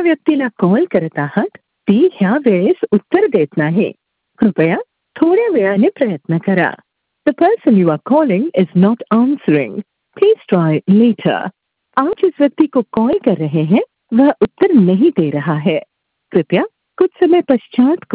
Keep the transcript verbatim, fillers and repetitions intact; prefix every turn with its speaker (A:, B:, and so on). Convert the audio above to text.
A: व्यक्तीला कॉल करत आहात ती ह्या वेळेस उत्तर देत नाही. कृपया थोड्या वेळाने प्रयत्न करा. The person you are calling is not answering. Please try later. आप जिस व्यक्ति को कॉल कर रहे हैं वह उत्तर नहीं दे रहा है. कृपया कुछ समय पश्चात